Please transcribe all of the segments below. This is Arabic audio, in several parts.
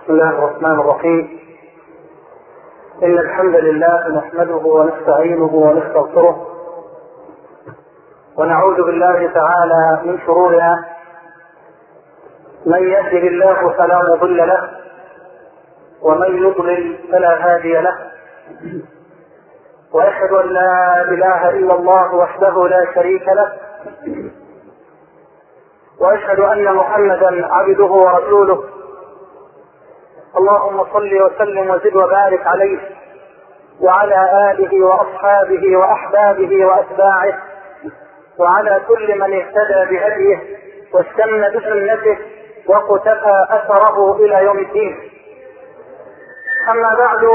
بسم الله الرحمن الرحيم. إن الحمد لله نحمده ونستعينه ونستغفره ونعوذ بالله تعالى من شرورنا. من يهده الله فلا مضل له ومن يضلل فلا هادي له، وأشهد أن لا إله إلا الله وحده لا شريك له، وأشهد أن محمدا عبده ورسوله. اللهم صل وسلم وزد وبارك عليه وعلى آله وأصحابه وأحبابه وأتباعه وعلى كل من اهتدى بهديه واستنى بسنته وقتفى أثره إلى يوم الدين. أما بعد،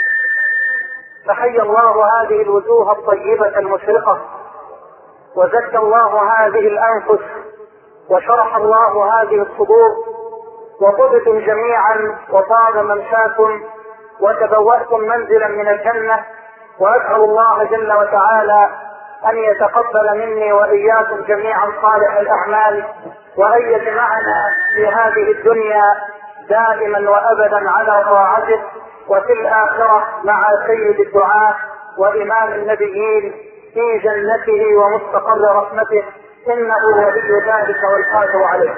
فحي الله هذه الوجوه الطيبة المشرقة، وزكى الله هذه الأنفس، وشرح الله هذه الصدور، وطبتم جميعا وطاب ممشاكم وتبوأتم منزلا من الجنة. وأسأل الله جل وتعالى أن يتقبل مني وإياكم جميعا صالح الأعمال، وأن يجمعنا في هذه الدنيا دائما وأبدا على طاعته، وفي الآخرة مع سيد الدعاة وإمام النبيين في جنته ومستقر رحمته، إنه ولي ذلك والقادر عليه.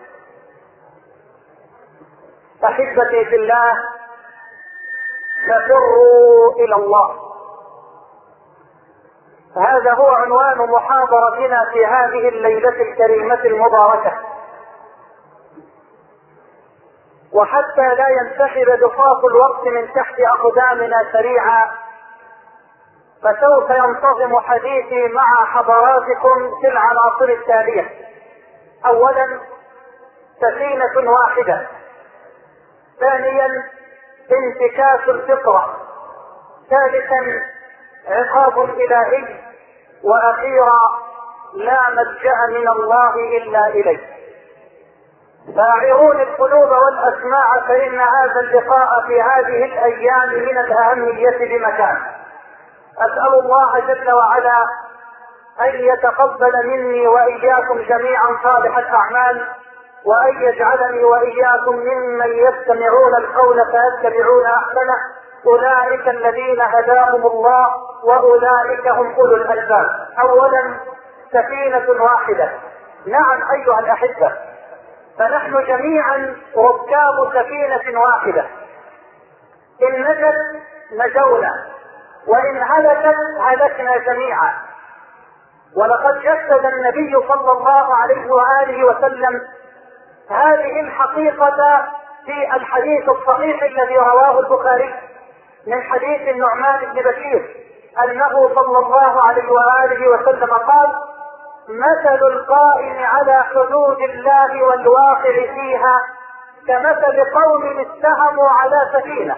أحبتي في الله، ففروا إلى الله. هذا هو عنوان محاضرتنا في هذه الليلة الكريمة المباركة. وحتى لا ينسحب ضفاف الوقت من تحت أقدامنا سريعا، فسوف ينتظم حديثي مع حضراتكم في العناصر التالية. أولا، سفينة واحدة. ثانيا، انتكاس الفطرة. ثالثا، عقاب إلهي. وأخيرا، لا ملجأ من الله إلا إليه. فاعرون القلوب والأسماع، فإن هذا اللقاء في هذه الأيام من الأهمية بمكان. أسأل الله جل وعلا أن يتقبل مني وإياكم جميعا صالح الأعمال، وأن يجعلني وإياكم ممن يستمعون القول فيتبعون أحسنه. أولئك الذين هداهم الله وأولئك هم أولو الألباب. أولا، سفينة واحدة. نعم أيها الأحبة، فنحن جميعا ركاب سفينة واحدة. إن نجت نجونا، وإن هلكت هلكنا جميعا. ولقد جسد النبي صلى الله عليه وآله وسلم هذه الحقيقة في الحديث الصحيح الذي رواه البخاري من حديث النعمان بن بشير، أنه صلى الله عليه وآله وسلم قال: مثل القائم على حدود الله والواقع فيها كمثل قوم اتهموا على سفينة،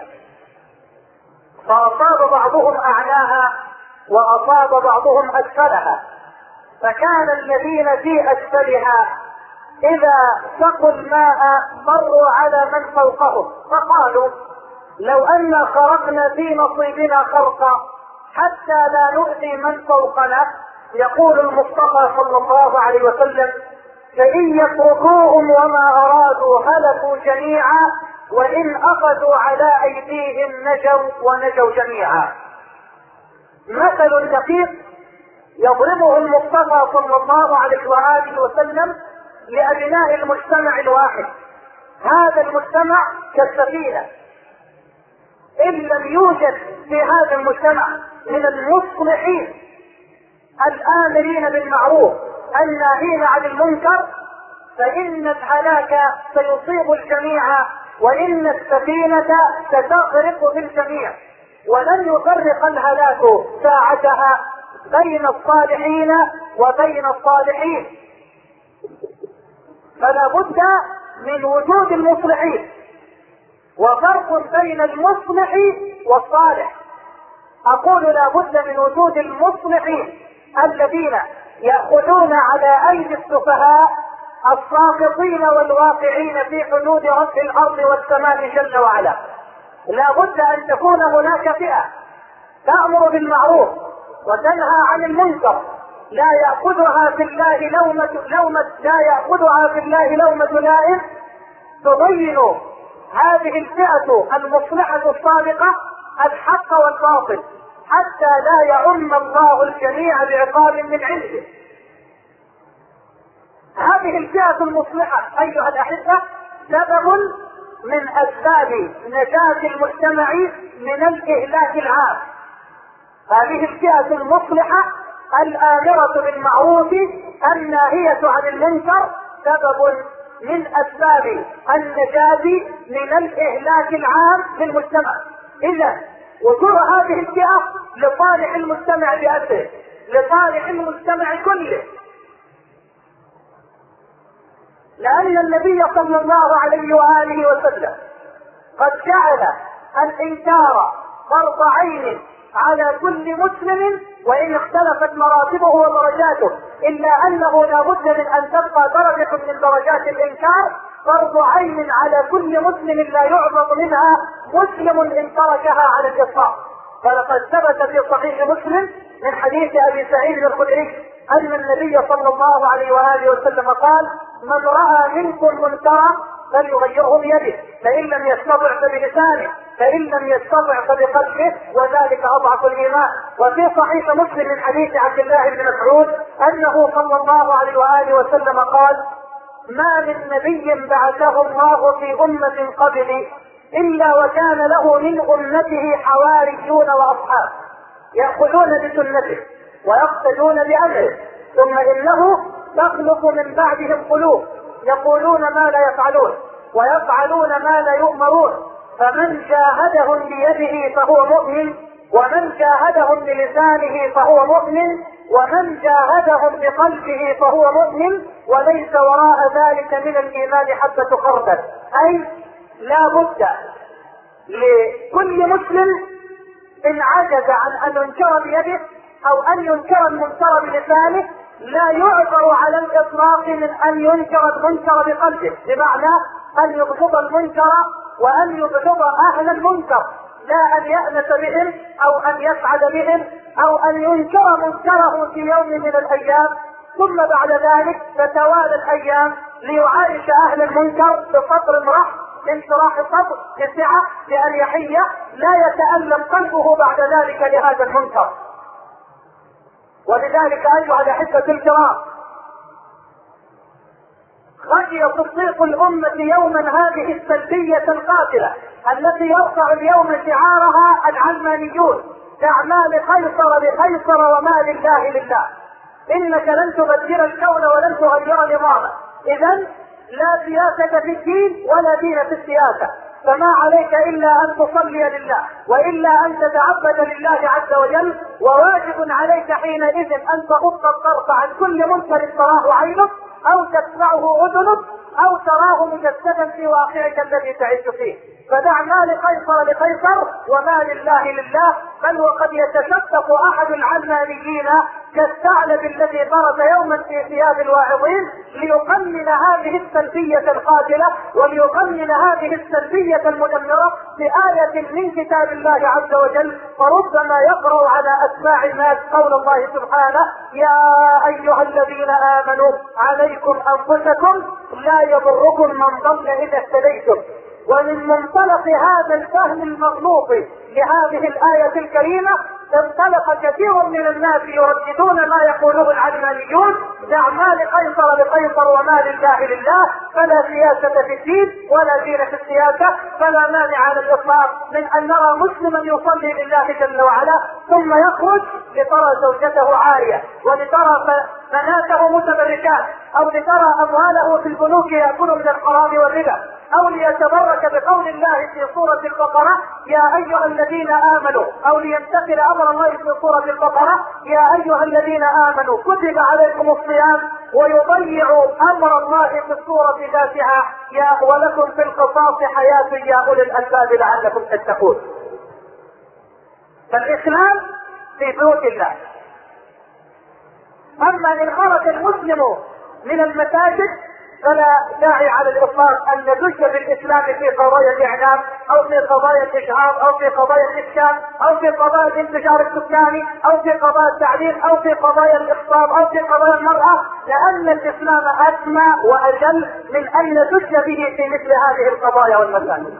فأصاب بعضهم أعلاها وأصاب بعضهم أسفلها، فكان الذين في أسفلها إذا سقوا الماء مروا على من فوقهم، فقالوا: لو أن خرقنا في نصيبنا خرقا حتى لا نؤذي من فوقنا. يقول المصطفى صلى الله عليه وسلم: فإن يتركوهم وما أرادوا هلكوا جميعا، وإن أخذوا على أيديهم نجوا ونجوا جميعا. مثل دقيق يضربه المصطفى صلى الله عليه وآله وسلم لأبناء المجتمع الواحد. هذا المجتمع كالسفينة، إن لم يوجد في هذا المجتمع من المصلحين الآمرين بالمعروف الناهين عن المنكر، فإن الهلاك سيصيب الجميع، وإن السفينة ستغرق بالجميع. ولن يفرق الهلاك ساعتها بين الصالحين وبين الصالحين، فلا بد من وجود المصلحين. وفرق بين المصلح والصالح. أقول لا بد من وجود المصلحين الذين يأخذون على أيدي السفهاء الساقطين والواقعين في حدود رب الأرض والسماء جل وعلا. لا بد أن تكون هناك فئة تأمر بالمعروف وتنهى عن المنكر، لا يأخذها في الله لومة لائم، تبين هذه الفئة المصلحة الصادقة الحق والباطل، حتى لا يعم الله الجميع بعقاب من عنده. هذه الفئة المصلحة أيها الأحبة سبب من أسباب نجاة المجتمع من الإهلاك العام. هذه الفئة المصلحة الآمرة بالمعروف الناهية عن المنكر سبب من أسباب النجاة من الإهلاك العام للمجتمع. إذا وجود هذه الفئة لصالح المجتمع بأسره، لصالح المجتمع كله، لأن النبي صلى الله عليه وآله وسلم قد جعل الإنكار فرض عين على كل مسلم، وإن اختلفت مراتبه ودرجاته، إلا أنه لا بد من أن تبقى درجة من درجات الإنكار فرض عين على كل مسلم لا يعرض منها مسلم إن تركها على الإطلاق. فلقد ثبت في صحيح مسلم من حديث أبي سعيد الخدري أن النبي صلى الله عليه وآله وسلم قال: من رأى منكم منكرا فليغيره بيده، فإن لم يستطع فبلسانه، فإن لم يستطع فبقلبه، وذلك أضعف الإيمان. وفي صحيح مسلم من حديث عبد الله بن مسعود أنه صلى الله عليه وآله وسلم قال: ما من نبي بعثه الله في أمة قبلي إلا وكان له من أمته حواريون وأصحاب يأخذون بسنته ويقتدون بأمره، ثم إنه تخلق من بعدهم قلوب يقولون ما لا يفعلون ويفعلون ما لا يؤمرون، فمن جاهدهم بيده فهو مؤمن، ومن جاهدهم بلسانه فهو مؤمن، ومن جاهدهم بقلبه فهو مؤمن، وليس وراء ذلك من الإيمان حبة خردل. أي لا بد لكل مسلم إن عجز عن أن ينكر بيده أو أن ينكر المنكر بلسانه لا يعذر على الإطلاق من أن ينكر المنكر بقلبه، بمعنى أن يبغض المنكر وأن يبغض أهل المنكر، لا أن يأنس بهم أو أن يسعد بهم أو أن ينكر منكره في يوم من الأيام، ثم بعد ذلك تتوالى الأيام ليعايش أهل المنكر بصدر رحب، بانشراح الصدر، بسعة، بأريحية، لا يتألم قلبه بعد ذلك لهذا المنكر. ولذلك أيها الأحبة الكرام خشي تصديق الأمة يوما هذه السلبية القاتلة التي يرفع اليوم شعارها العلمانيون: أعمال قيصر لقيصر وما لله لله، إنك لن تبدل الكون ولن تغير نظامه. إذن لا سياسة في الدين ولا دين في السياسة، فما عليك إلا أن تصلي لله وإلا أن تتعبد لله عز وجل، وواجب عليك حينئذ أن تغض الطرف عن كل منكر تراه عينك أو تسمعه أذنك أو تراه مجسدا في واقعك الذي تعيش فيه. فدع ما لقيصر لقيصر وما لله لله. بل وقد يتشقق أحد العلمانيين كالثعلب الذي برز يوما في ثياب الواعظين ليقنن هذه السلبية القاتلة وليقنن هذه السلبية المدمرة بآية من كتاب الله عز وجل، فربما يقرأ على أسماع الناس قول الله سبحانه: يا أيها الذين آمنوا عليكم أنفسكم لا يضركم من ضل إذا اهتديتم. ومن منطلق هذا الفهم المغلوط لهذه الآية الكريمة انطلق كثير من الناس يرددون ما يقوله العلمانيون: دع ما لقيصر لقيصر وما لله لله، فلا سياسة في الدين ولا دين في السياسة. فلا مانع على الإطلاق من أن نرى مسلما يصلي لله جل وعلا ثم يخرج لترى زوجته عارية ولترى بناته متبركات أو لترى أمواله في البنوك يأكل من الحرام والربا، أو ليتبرك بقول الله في سورة البقرة: يا أيها الذين آمنوا، أو ليمتثل أمر الله في سورة البقرة: يا أيها الذين آمنوا كتب عليكم الصيام، ويضيع أمر الله في السورة ذاتها: يا ولكم في القصاص حياة يا أولي الألباب لعلكم تتقون. فالإسلام في بيوت الله. أما إن خرج المسلم من المساجد فلا داعي على الاطلاق ان ندش بالاسلام في قضايا الاعلام او في قضايا الاشعار او في قضايا الافشاء او في قضايا الانتشار السكاني او في قضايا التعليم او في قضايا الاخصاب او في قضايا المراه، لان الاسلام اسمى واجل من ان ندش به في مثل هذه القضايا والمسائل.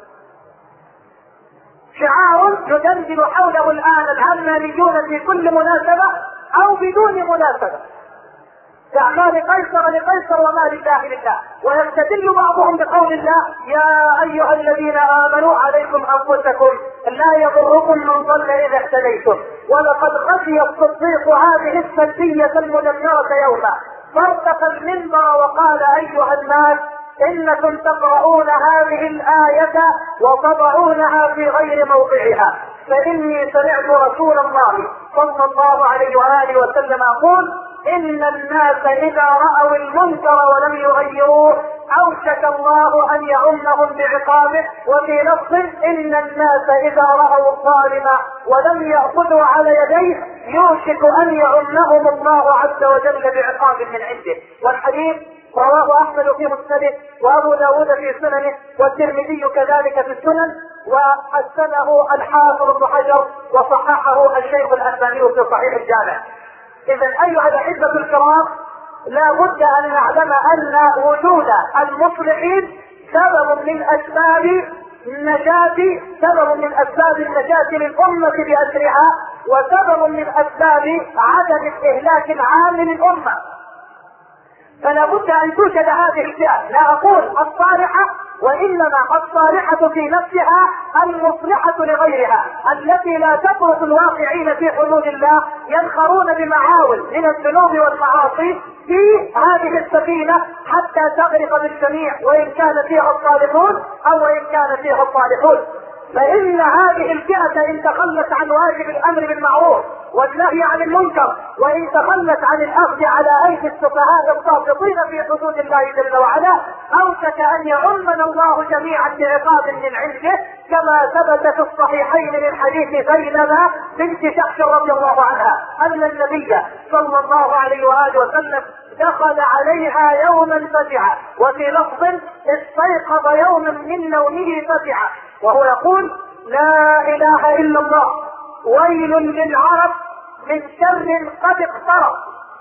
شعار يدندن حوله الان العلمانيون في كل مناسبه او بدون مناسبه: اعمال قيصر لقيصر وما لله لله، ويستدل بعضهم بقول الله: يا ايها الذين امنوا عليكم انفسكم لا يضركم من ضل اذا اهتديتم. ولقد خشي الصديق هذه السلبيه المدمره يوما فارتقى المنبر وقال: ايها الناس انكم تقرؤون هذه الايه وتضعونها في غير موضعها، فاني سمعت رسول الله صلى الله عليه واله وسلم يقول: ان الناس اذا راوا المنكر ولم يغيروه اوشك الله ان يعمهم بعقابه. وفي لفظ: ان الناس اذا راوا الظالم ولم ياخذوا على يديه يوشك ان يعمهم الله عز وجل بعقاب من عنده. والحديث رواه احمد في مسنده وابو داود في سننه والترمذي كذلك في السنن، وحسنه الحافظ ابن حجر وصححه الشيخ الالباني في صحيح الجامع. اذا ايها الاحبه الكرام، لا بد ان نعلم ان وجود المصلحين سبب من اسباب النجاة للامه باسرها، وسبب من اسباب عدم الاهلاك العام للامه. فلا بد ان توجد هذه الفئه، لا اقول الصالحه، وانما الصالحه في نفسها المصلحه لغيرها، التي لا تترك الواقعين في حدود الله ينخرون بمعاول من الذنوب والمعاصي في هذه السفينه حتى تغرق بالجميع، وان كان فيها الصالحون او وان كان فيها الصالحون. فإن هذه الفئة إن تخلت عن واجب الأمر بالمعروف والنهي عن المنكر، وإن تخلت عن الأخذ على أيدي السفهاء الساقطين في حدود الله جل وعلا، أوشك أن يعمنا الله جميعا بعقاب من عنده، كما ثبت في الصحيحين من حديث زينب بنت جحش رضي الله عنها أن النبي صلى الله عليه وآله وسلم دخل عليها يوما فزعا، وفي لفظ: استيقظ يوما من نومه فزعا وهو يقول: لا اله الا الله، ويل للعرب من شر قد اقترب.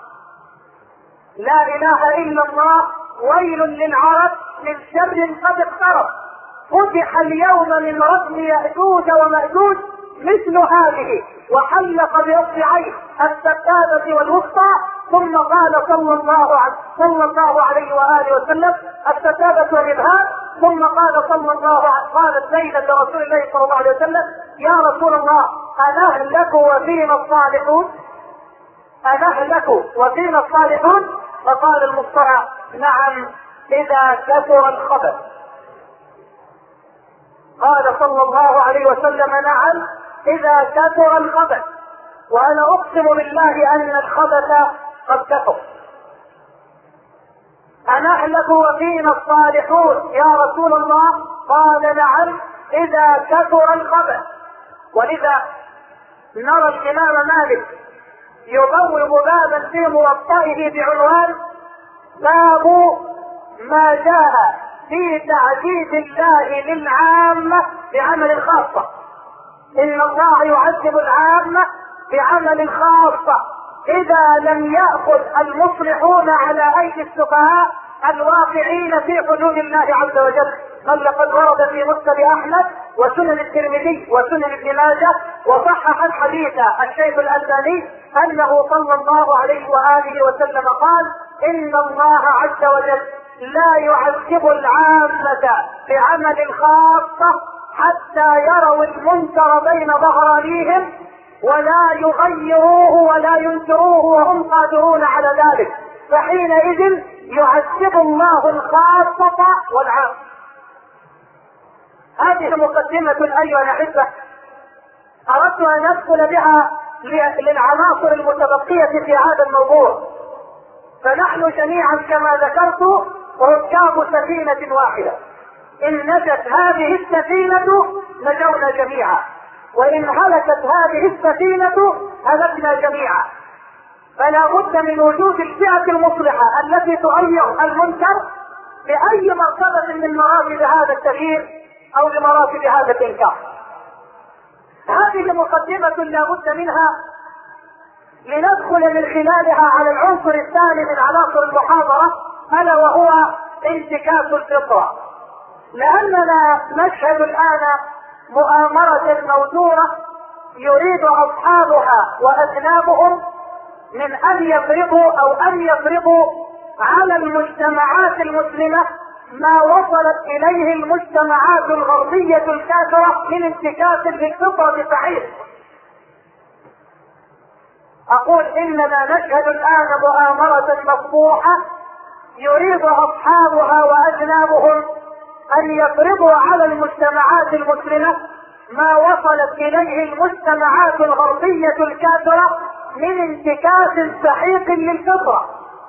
لا اله الا الله، ويل للعرب من شر قد اقترب. فتح اليوم من ردم يأجوج ومأجوج مثل هذه، وحلق باصبعيه السبابة والوسطى، ثم قال صلى الله عليه وآله وسلم: السبابة والإبهام. ثم قال قالت زينب لرسول الله صلى الله عليه وسلم: يا رسول الله، أنهلك وفينا الصالحون؟ أنهلك وفينا الصالحون؟ فقال المصطفى: نعم، إذا كثر الخبث. قال صلى الله عليه وسلم: نعم، إذا كثر الخبث. وأنا أقسم بالله أن الخبث قد كثر. أنهلك وفينا الصالحون يا رسول الله؟ قال: نعم، إذا كثر الخبث. ولذا نرى الإمام مالك يبوب بابا في موطئه بعنوان: باب ما جاء في تعذيب الله للعامة بعمل الخاصة. إن الله يعذب العامة بعمل خاصة إذا لم يأخذ المصلحون على أيدي السفهاء الواقعين في حدود الله عز وجل. بل لقد ورد في مسند أحمد وسنن الترمذي وسنن ابن ماجه وصحح الحديث الشيخ الألباني أنه صلى الله عليه وآله وسلم قال: إن الله عز وجل لا يعذب العامة بعمل خاصة حتى يروا المنكر بين ظهرانيهم ولا يغيروه ولا ينكروه وهم قادرون على ذلك، فحينئذ يعذب الله الخاصة والعامة. هذه مقدمة أيها الأحبة أردت أن أدخل بها للعناصر المتبقية في هذا الموضوع. فنحن جميعا كما ذكرت ركاب سفينة واحدة، إن نجت هذه السفينة نجونا جميعا، وإن هلكت هذه السفينة هلكنا جميعا. فلا بد من وجود الفئة المصلحة التي تغير المنكر بأي مرتبة من مراتب هذا التغيير أو بمراتب هذا الإنكار. هذه مقدمة لا بد منها لندخل من خلالها على العنصر الثاني من عناصر المحاضرة، ألا وهو انتكاس الفطرة. لأننا نشهد الآن مؤامرة موزونة يريد أصحابها وأذنابهم من أن يفرضوا على المجتمعات المسلمة ما وصلت إليه المجتمعات الغربية الكافرة من انتكاس للفطرة صحيح. أقول إننا نشهد الآن مؤامرة مفتوحة يريد أصحابها وأذنابهم أن يفرضوا على المجتمعات المسلمة ما وصلت إليه المجتمعات الغربية الكافرة من انتكاس سحيق للفطرة.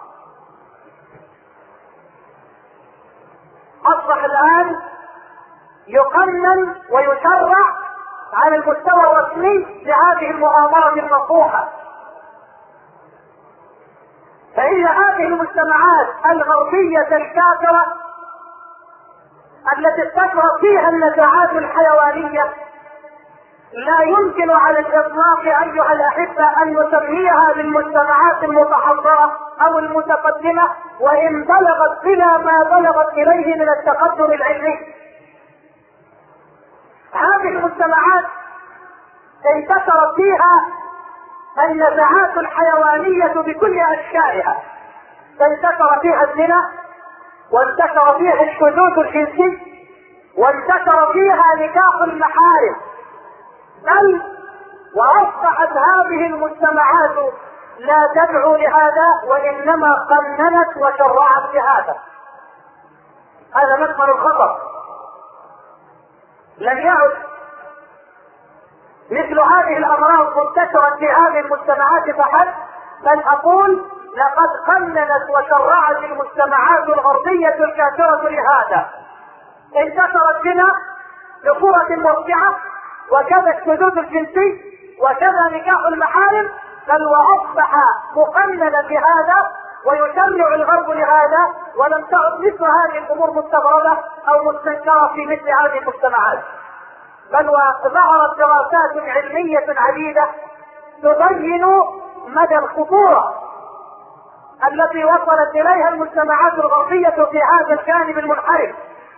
أصبح الآن يقنن ويشرع على المستوى الرسمي لهذه المؤامرة المفتوحة. فإن هذه المجتمعات الغربية الكافرة التي استثمرت فيها النزاعات الحيوانية لا يمكن على الإطلاق أيها الأحبة أن نسميها بالمجتمعات المتحضرة أو المتقدمة، وإن بلغت بنا ما بلغت إليه من التقدم العلمي. هذه المجتمعات انتشرت فيها النزاعات الحيوانية بكل أشكالها، فانتشر فيها الزنا، وانتشر فيها الشذوذ الجنسي، وانتشر فيها نكاح المحارم، بل وأصبحت هذه المجتمعات لا تدعو لهذا وإنما قننت وشرعت بهذا. هذا مدخل الخطر. لم يعد مثل هذه الأمراض منتشرة في هذه المجتمعات فحسب، بل أقول لقد قننت وشرعت المجتمعات الغربية الكافرة لهذا. انتشر الزنا بصورة موسعة، وكذا الشذوذ الجنسي، وكذا نكاح المحارم، بل وأصبح مقننا بهذا ويشرع الغرب لهذا، ولم تعد مثل هذه الأمور مستغربة أو مستنكرة في مثل هذه المجتمعات، بل وظهرت دراسات علمية عديدة تبين مدى الخطورة التي وصلت إليها المجتمعات الغربية في هذا الجانب المنحرف.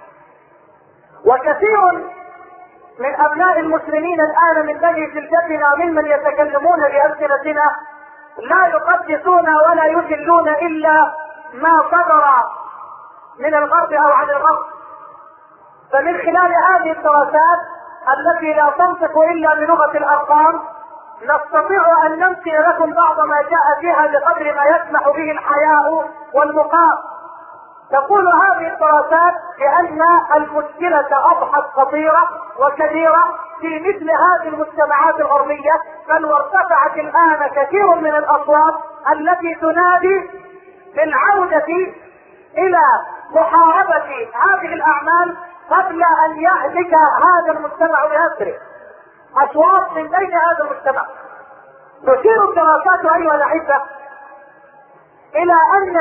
وكثير من أبناء المسلمين الآن من بني جلدتنا ممن يتكلمون بألسنتنا لا يقدسون ولا يجلون إلا ما صدر من الغرب أو عن الغرب. فمن خلال هذه الدراسات التي لا تنطق إلا بلغة الأرقام نستطيع أن نمثل لكم بعض ما جاء فيها بقدر ما يسمح به الحياء والمقام. تقول هذه الدراسات بأن المشكلة أصبحت خطيرة وكبيرة في مثل هذه المجتمعات الغربية، بل وارتفعت الآن كثير من الأصوات التي تنادي بالعودة إلى محاربة هذه الأعمال قبل أن يهلك هذا المجتمع بأسره. أصوات من بين هذا المجتمع. تشير الدراسات أيها الأحبة إلى أن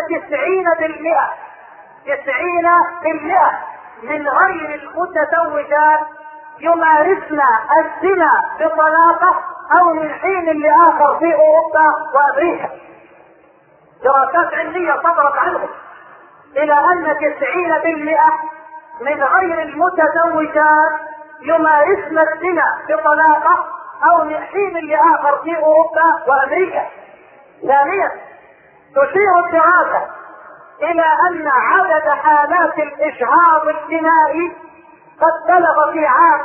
90% من غير المتزوجات يمارسن الزنا بطلاقة أو من حين لآخر في أوروبا وأمريكا. دراسات علمية صدرت عنهم إلى أن 90% من غير المتزوجات يمارسن الزنا بطلاقة أو من حين لآخر في أوروبا وأمريكا. ثانيا تشير الدراسة إلى أن عدد حالات الإجهاض الجنائي قد بلغ في عام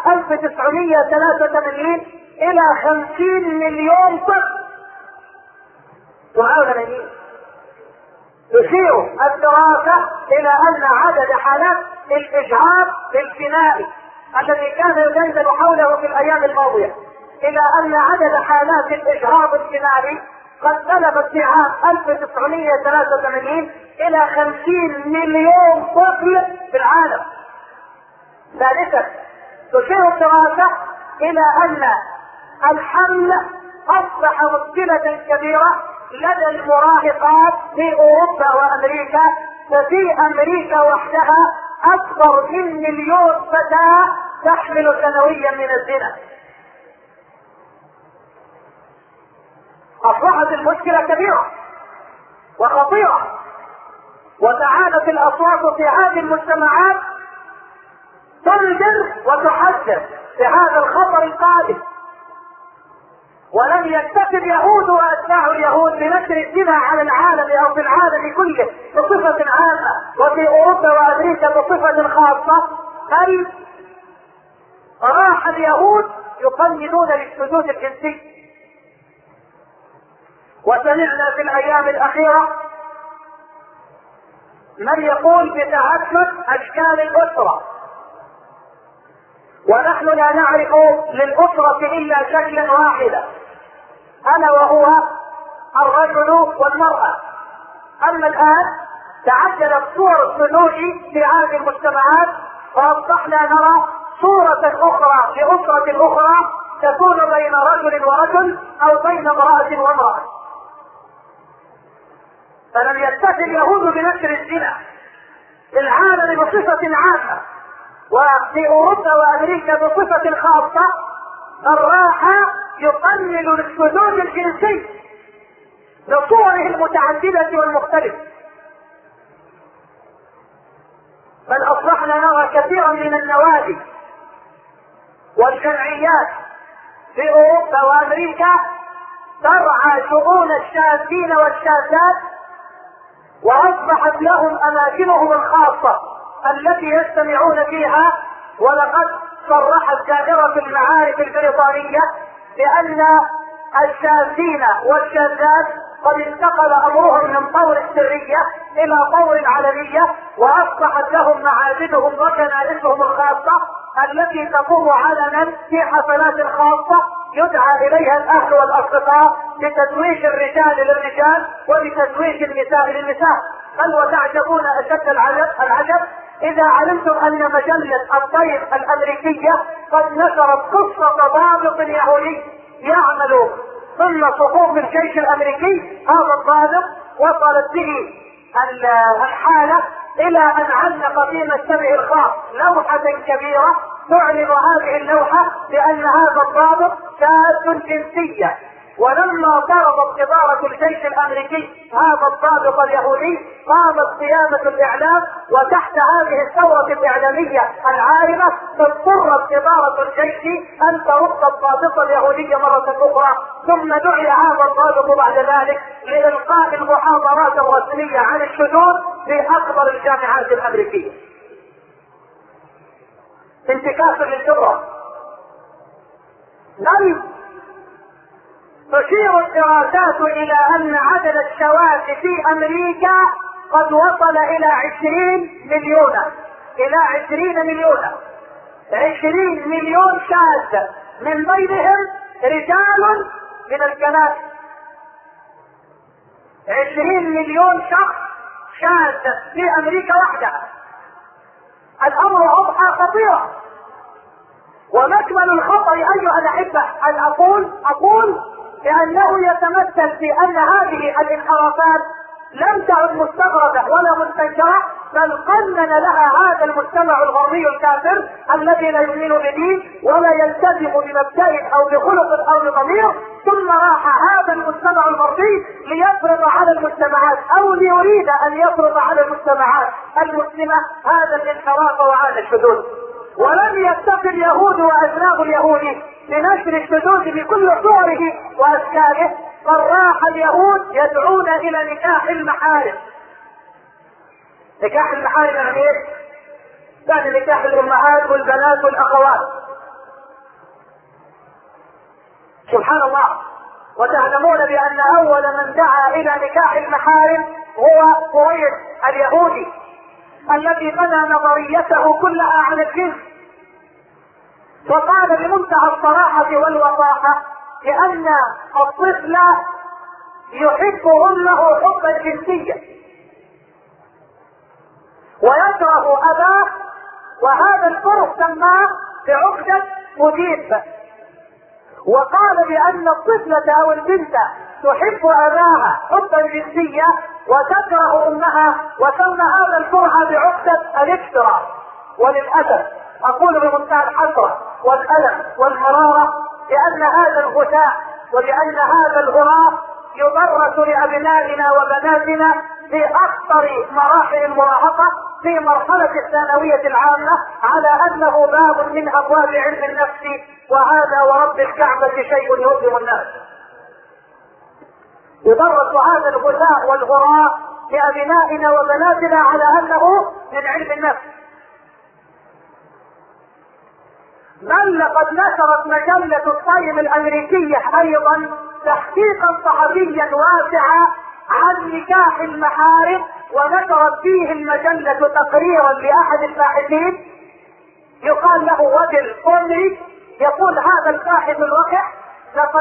1983 إلى 50 مليون طفل. تشير الدراسة إلى أن عدد حالات الإجهاض الجنائي الذي كان يجندل حوله في الأيام الماضية إلى أن عدد حالات الإجهاض الجنائي قد بلغت في عام 1983 إلى 50 مليون طفل في العالم. ثالثا تشير الدراسة إلى أن الحمل أصبح مشكلة كبيرة لدى المراهقات في اوروبا وامريكا، ففي امريكا وحدها اكثر من 1,000,000 فتاة تحمل سنويا من الزنا. اصبحت المشكلة كبيرة وخطيرة، وتعالت الاصوات في هذه المجتمعات تنذر وتحذر في هذا الخطر القادم. ولم يكتفي اليهود واتباع اليهود بنشر الزنا على العالم او في العالم كله بصفة عامة، وفي اوروبا وامريكا بصفة خاصة، بل راح اليهود يقيدون للشذوذ الجنسي. وسمعنا في الايام الاخيرة من يقول بتعدد اشكال الاسرة، ونحن لا نعرف للاسرة الا شكلا واحدا، انا وهو الرجل والمرأة. اما الان تعددت صور الشذوذ في هذه المجتمعات، واصبحنا نرى صورة اخرى لاسرة اخرى تكون بين رجل ورجل او بين امرأة وامرأة. فلم يكتفي اليهود بنشر الزنا في العالم بصفة عامة، وفي اوروبا وامريكا بصفة خاصة، بل راح يقلل الشذوذ الجنسي بصوره المتعددة والمختلفة. بل اصبحنا نرى كثيرا من النوادي والجمعيات في اوروبا وامريكا ترعى شؤون الشاذين والشاذات، واصبحت لهم اماكنهم الخاصة التي يجتمعون فيها. ولقد صرحت دائرة المعارف البريطانية بان الشاذين والشاذات قد انتقل امرهم من طور السرية الى طور العلنية، واصبحت لهم معابدهم وكنائسهم الخاصة التي تقوم علنا في حفلات خاصة يدعى اليها الاهل والاصدقاء لتزويج الرجال للرجال وبتزويج النساء للنساء. بل وتعجبون اشد العجب اذا علمتم ان مجلة الطير الامريكية قد نشرت قصة ضابط يهودي يعمل ضمن صفوف الجيش الامريكي. هذا الضابط وصلت به الحالة الى ان علق في مكتبه الخاص لوحة كبيرة تعلن هذه اللوحة بان هذا الضابط شاذ جنسيا. ولما طلبت ادارة الجيش الامريكي هذا الضابط اليهودي قامت قيادة الاعلام، وتحت هذه الثورة الاعلامية العارمة اضطرت ادارة الجيش ان ترد الضابط اليهودي مرة اخرى. ثم دعي هذا الضابط بعد ذلك لالقاء المحاضرات الرسمية عن الشذوذ في اكبر الجامعات الامريكية. انتكاسة للجرة. تشير الدراسات الى ان عدد الشواذ في امريكا قد وصل الى 20 مليون، الى 20 مليون، 20 مليون شاذ، من بينهم رجال من الكنائس. 20 مليون شخص شاذ في امريكا وحدها. الامر اضحى خطيرا. ومكمن الخطر ايها الاحبه ان اقول بانه يتمثل في ان هذه الانحرافات لم تعد مستغربه ولا مستنكره، بل قنن لها هذا المجتمع الغربي الكافر الذي لا يؤمن بدين ولا يلتزم بمبدأ او بخلق او بضمير. ثم راح هذا المجتمع الغربي ليفرض على المجتمعات او ليريد ان يفرض على المجتمعات المسلمه هذا الانحراف وهذا الشذوذ. ولم يكتفي اليهود وابناء اليهود بنشر الشذوذ بكل صوره واشكاله، بل راح اليهود يدعون الى نكاح المحارم. نكاح المحارم يعني ايه؟ يعني نكاح الامهات والبنات والاخوات. سبحان الله. وتعلمون بان اول من دعا الى نكاح المحارم هو قريش اليهودي الذي بنى نظريته كلها على الجنس، وقال بمنتهى الصراحة والوضاحة بأن الطفل يحب أمه حبا جنسيا ويكره أباه، وهذا الكره سماه بعقدة مجيب. وقال بأن الطفلة أو البنت تحب اباها حبا جنسيا وتكره امها، وسمى هذا الكره بعقدة الافتراء. وللاسف اقول بمنتهى الحسرة والالم والمرارة لان هذا الغثاء ولان هذا الغراب يدرس لابنائنا وبناتنا في اخطر مراحل المراهقة في مرحلة الثانوية العامة على انه باب من ابواب علم النفس، وهذا ورب الكعبة شيء يؤلم الناس. يدرس هذا الغثاء والغراء لابنائنا وبناتنا على انه من علم النفس. بل لقد نشرت مجلة التايم الامريكية ايضا تحقيقا صحفيا واسعا عن نكاح المحارم، ونشرت فيه المجلة تقريرا لاحد الباحثين يقال له وجل قمري، يقول هذا الباحث الوقح: لقد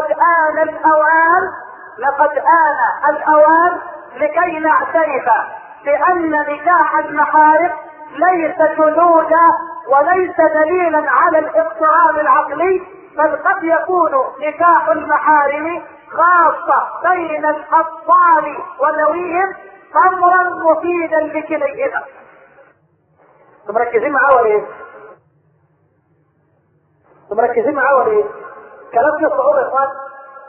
آن الأوان لكي نعترف بأن نكاح المحارم ليس شذوذا وليس دليلا على الاضطراب العقلي، بل قد يكون نكاح المحارم خاصة بين الأطفال وذويهم أمرا مفيدا لكليهما. مركزين معاه ولا ايه؟ مركزين معاه ولا ايه؟ كلام فيه صعوبة يا اخوان.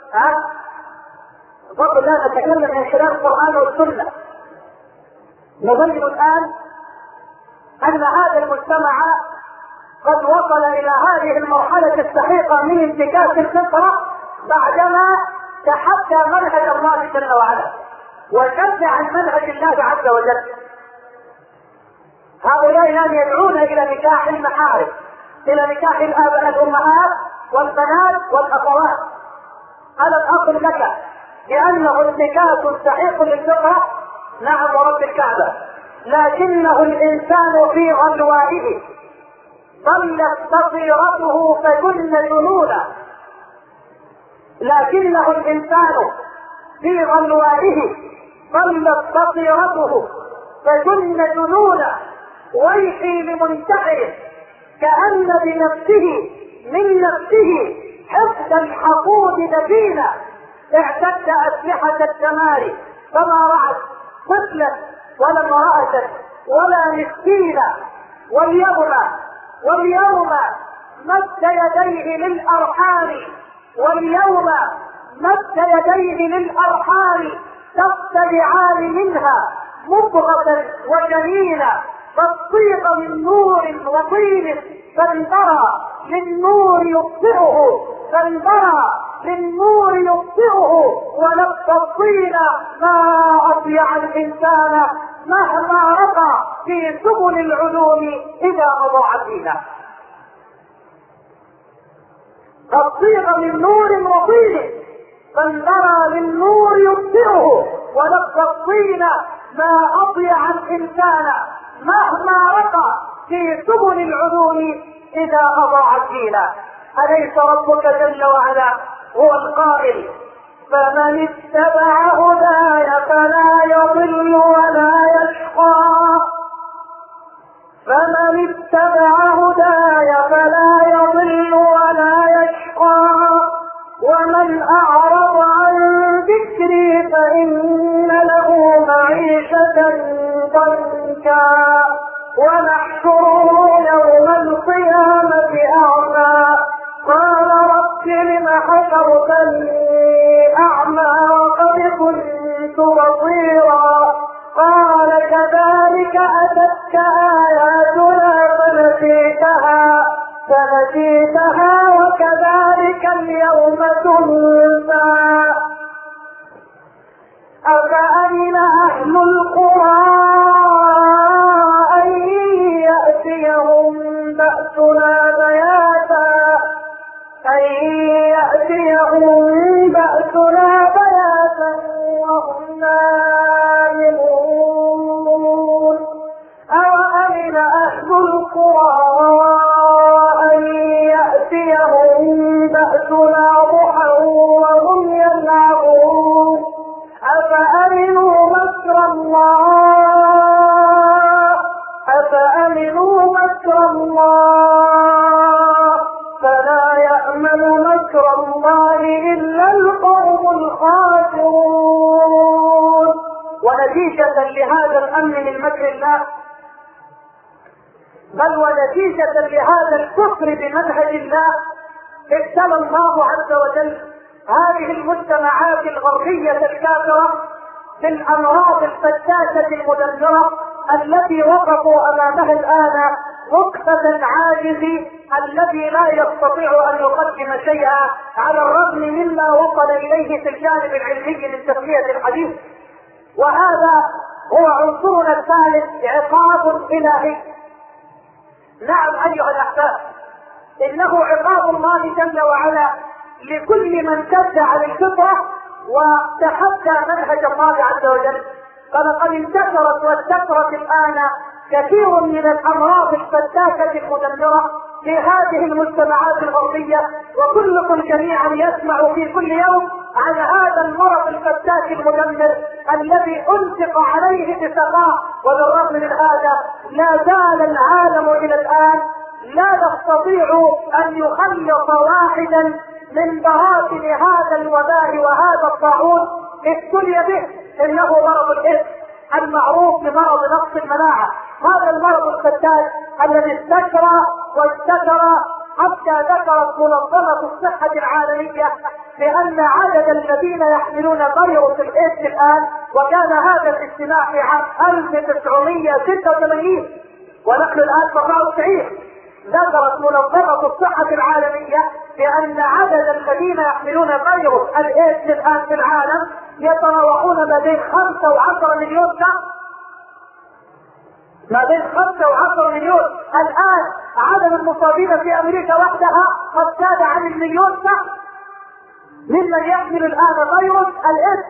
بفضل الله نتكلم من خلال القرآن والسنة. نبين الآن أن هذا المجتمع قد وصل إلى هذه المرحلة السحيقة من انتكاس الفطرة بعدما تحدى منهج الله جل وعلا وشد عن منهج الله عز وجل. هؤلاء الآن يدعون إلى نكاح المحارم، إلى نكاح الأمهات والبنات والأخوات. ألم أقل لك بأنه انتكاس سحيق للفطرة؟ نعم ورب الكعبة، لكنه الإنسان في غلوائه ضلت بصيرته فجن جنونا. لكنه الإنسان في غلوائه ضلت بصيرته فجن جنونا. ويحي لمنتحره كأن بنفسه من نفسه حفظ الحقود دفينا. اعتد أسلحة الدمار فما رأت طفلا ولا امرأة ولا مسكينا. واليوم مد يديه للأرحام، واليوم مد يديه للأرحام تقتلعان منها مضغة وجنينا. فالصيغ من نور وطين فانبرى للنور يطفئه ونفس الطين ما أطيع الإنسان مهما رقى في سبل العلوم إذا أضاع فينا. فالصيغ من نور وطين فانبرى للنور يطفئه ونفس الطين ما أطيع الإنسان مهما رقى في سبل العلوم إذا أضاع فينا. أليس ربك جل وعلا هو القائل: فمن اتبع هداي فلا يضل ولا يشقى. فمن اتبع هداي فلا يضل ولا يشقى. ومن أعرض عن ذكري فإن له معيشة ضنكا ونحشره يوم القيامة أعمى. قال رب لم حشرتني أعمى وقد كنت بصيرا. قال كذلك أتتك آياتنا فنسيتها وكذلك اليوم تنسى. أفأمن أهل القرى أن يأتيهم بأسنا بياتا وهم نائمون. أوأمن أهل القرى أن يأتيهم بأسنا ضحى وهم يلعبون. أفأمنوا مكر الله فلا يأمن مكر الله الله إلا القوم الخاسرون. ونتيجة لهذا الأمن من مكر الله، بل ونتيجة لهذا الكفر بمنهج الله، ابتلى الله عز وجل هذه المجتمعات الغربية الكافرة بالأمراض الفتاكة المدمرة التي وقفوا أمامها الآن وقفة العاجز الذي لا يستطيع أن يقدم شيئا، على الرغم مما وصل إليه في الجانب العلمي من تقوية الحديث. وهذا هو عنصرنا الثالث، عقاب إلهي. نعم أيها الأحباب، إنه عقاب الله جل وعلا لكل من كد عن الفطرة وتحدى منهج الله عز وجل. فلقد انتشرت واستكثرت الآن كثير من الأمراض الفتاكة المدمرة في هذه المجتمعات الغربية، وكلكم جميعا يسمع في كل يوم عن هذا المرض الفتاك المدمر الذي أنفق عليه بسخاء. وبالرغم من هذا لا زال العالم إلى الآن لا يستطيع أن يخلص واحدا من براثن هذا الوباء وهذا الطاعون ابتلي به. إنه مرض الإيدز المعروف بمرض نقص المناعة. هذا المرض الفتاك الذي استكثر واستكثر حتى ذكرت منظمة الصحة العالمية بأن عدد الذين يحملون فيروس الإيدز الآن، وكان هذا الاجتماع في عام 1986 ونحن الآن 94، ذكرت منظمة الصحة العالمية بأن عدد الذين يحملون فيروس الإيدز الآن في العالم يتراوحون ما بين 5 و10 مليون شخص. ما بين 5 و10 مليون. الآن عدد المصابين في أمريكا وحدها قد زاد عن 1,000,000 شخص ممن يحمل الآن فيروس الإيدز.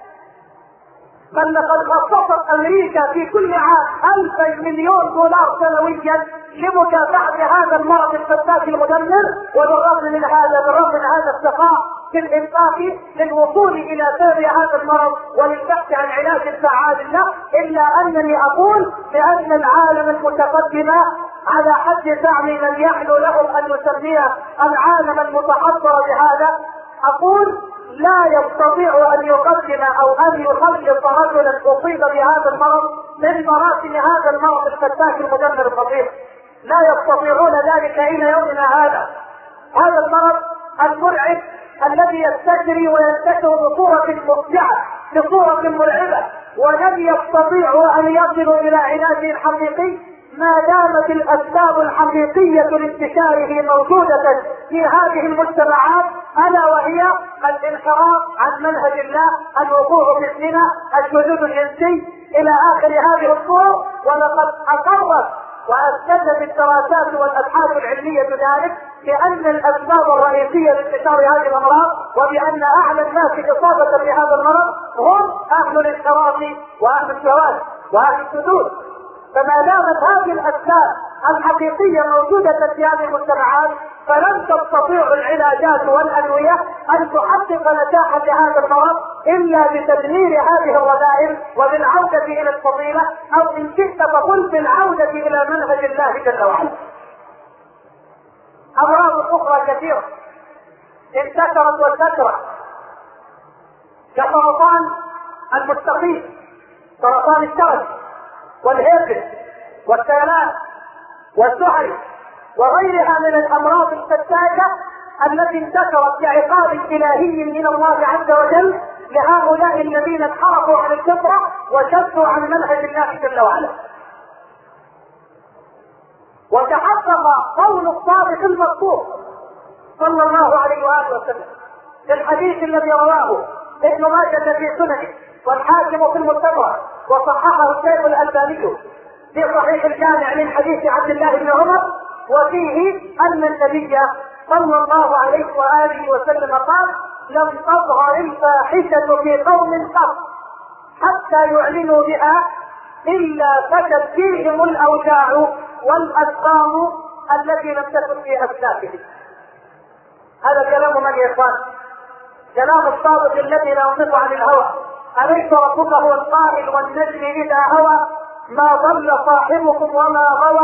بل لقد خصصت أمريكا في كل عام 2,000 مليون دولار سنويا لمكافحة هذا المرض الفتاك المدمر. وبالرغم من هذا السخاء في الإنفاق للوصول إلى سبب هذا المرض وللبحث عن علاج فعال له، إلا أنني أقول بأن العالم المتقدم على حد زعم من يحلو لهم أن يسميه العالم المتحضر بهذا، أقول لا يستطيع أن يقدم أو أن يخلص رجلا أصيب بهذا المرض من براثن هذا المرض الفتاك المدمر الخطير. لا يستطيعون ذلك إلى يومنا هذا. هذا المرض المرعب الذي يستجري وينتشر بصورة مفزعة، بصورة مرعبة، ولن يستطيعوا أن يصلوا إلى علاجه الحقيقي ما دامت الأسباب الحقيقية لانتشاره موجودة في هذه المجتمعات، ألا وهي الانحراف عن منهج الله، الوقوع في الزنا، الشذوذ الجنسي، إلى آخر هذه الصور. ولقد أقرت وأثبتت الدراسات والأبحاث العلمية ذلك بأن الأسباب الرئيسية لانتشار هذه الأمراض وبأن أعلى الناس إصابة بهذا المرض هم أهل الانحراف وأهل الشهوات وأهل الشذوذ. فما دامت هذه الأسباب الحقيقية موجودة في هذه المجتمعات فلن تستطيع العلاجات والأدوية أن تحقق نجاحا لهذا المرض إلا بتدمير هذه الرذائل وبالعودة إلى الفضيلة، أو إن شئت فقل بالعودة إلى منهج الله جل وعلا. أمراض أخرى كثيرة انتشرت وانتشرت كسرطان المستقيم، سرطان الشرج والهرجس والسيلان والسحر وغيرها من الأمراض الفتاكة التي انتشرت كعقاب إلهي من الله عز وجل لهؤلاء الذين انحرفوا عن الفطرة وشدوا عن منهج الله جل وعلا. وتحقق قول الصادق المذكور صلى الله عليه وآله وسلم في الحديث الذي رواه ابن ماجه في سننه والحاكم في المستدرك وصححه الشيخ الألباني في صحيح الجامع من حديث عبد الله بن عمر، وفيه أن النبي صلى الله عليه وآله وسلم قال: لم تظهر الفاحشة في قوم قط حتى يعلنوا بها إلا فشت فيهم الأوجاع والأسقام التي لم تكن في أسلافهم. هذا كلام من يا إخوان؟ كلام الصادق الذي لا ينطق عن الهوى. أليس ربك هو القائل: والنجم إذا هوى ما ضل صاحبكم وما غوى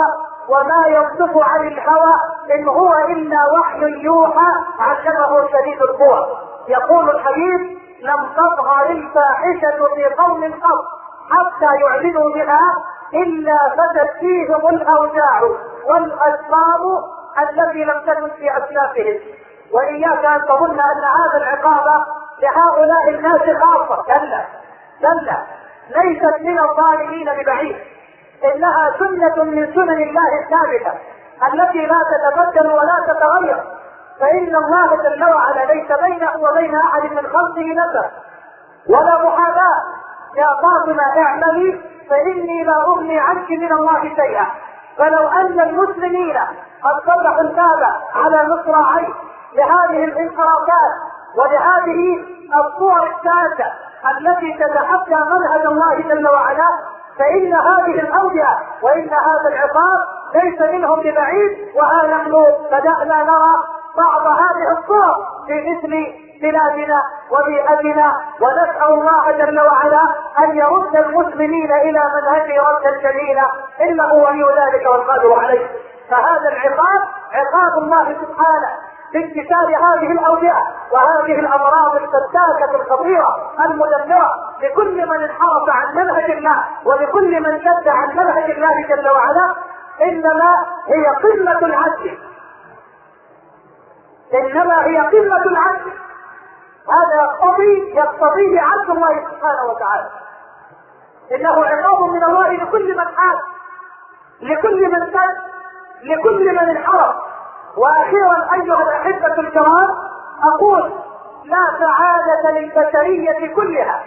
وما ينطق عن الهوى إن هو إلا وحي يوحى علمه شديد القوى. يقول الحديث: لم تظهر الفاحشة في قوم قط حتى يعلنوا بها إلا فتت فيهم الأوجاع والأسباب التي لم تكن في أسلافهم. وإياك أن تظن أن هذا العقاب لهؤلاء الناس خاصة، كلا كلا، ليست من الظالمين ببعيد، إنها سنة من سنن الله الثابتة التي لا تتبدل ولا تتغير. فإن الله جل وعلا ليس بينه وبين أحد من خلقه نسب ولا محاباة. يا فاطمة اعملي فإني لا أغني عنك من الله شيئا. فلو أن المسلمين قد فتحوا الباب على مصراعيه لهذه الانحرافات ولهذه الصور الشاذة التي تتحدى منهج الله جل وعلا، فإن هذه الأوجه وإن هذا العقاب ليس منهم ببعيد. وها نحن بدأنا نرى بعض هذه الصور في مثل بلادنا وبيئتنا، ونسأل الله جل وعلا أن يرد المسلمين إلى منهجه ردا جميلا، إنه ولي ذلك والقادر عليه. فهذا العقاب عقاب الله سبحانه بانتشار هذه الأوبئة وهذه الأمراض الفتاكة الخطيرة المدمرة لكل من انحرف عن منهج الله ولكل من شد عن منهج الله جل وعلا. إنما هي قمة العدل، إنما هي قمة العدل. هذا يقتضيه عدل الله سبحانه وتعالى. إنه عقاب من الله لكل من حاد، لكل من شد، لكل من انحرف. وأخيرا أيها الأحبة الكرام، أقول: لا سعادة للبشرية كلها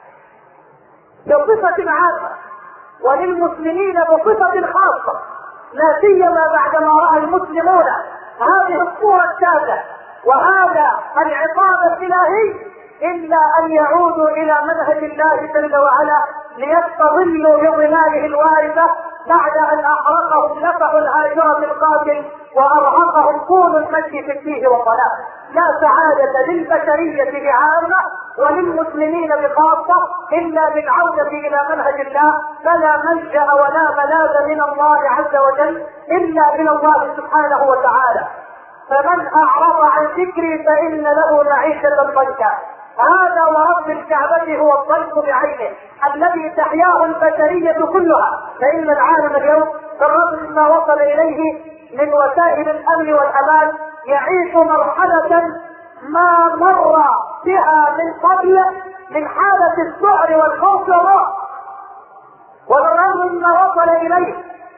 بصفة عامة وللمسلمين بصفة خاصة، لا سيما بعدما رأى المسلمون هذه الصورة الشاذة وهذا العقاب الإلهي، إلا أن يعودوا إلى منهج الله جل وعلا ليستظلوا بظلاله الوارثة بعد أن أحرقهم نفح الهاجرة القاتل وأرهقهم طول المشي في التيه والضلال. لا سعادة للبشرية بعامة وللمسلمين بخاصة إلا بالعودة إلى منهج الله. فلا ملجأ ولا ملاذ من الله عز وجل إلا إلى الله سبحانه وتعالى. فمن أعرض عن ذكري فإن له معيشة ضنكا. هذا ورب الكعبة هو الضنك بعينه الذي تحياه البشرية كلها. فإن العالم اليوم بالرغم مما وصل إليه من وسائل الأمن والأمان يعيش مرحلة ما مر بها من قبل من حالة الذعر والخوف والرعب. وبالرغم مما وصل إليه